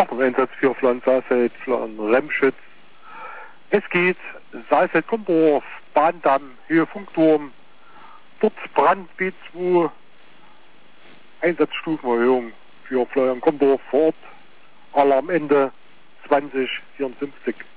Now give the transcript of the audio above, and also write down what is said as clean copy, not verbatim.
Einsatz für Florian Saalfeld, Florian Remschütz. Es geht Saalfeld, Gomborf, Bahndamm, Höhe Funkturm, dort Brand B2, Einsatzstufenerhöhung für Florian Gomborf vor Ort, Alarmende 2054.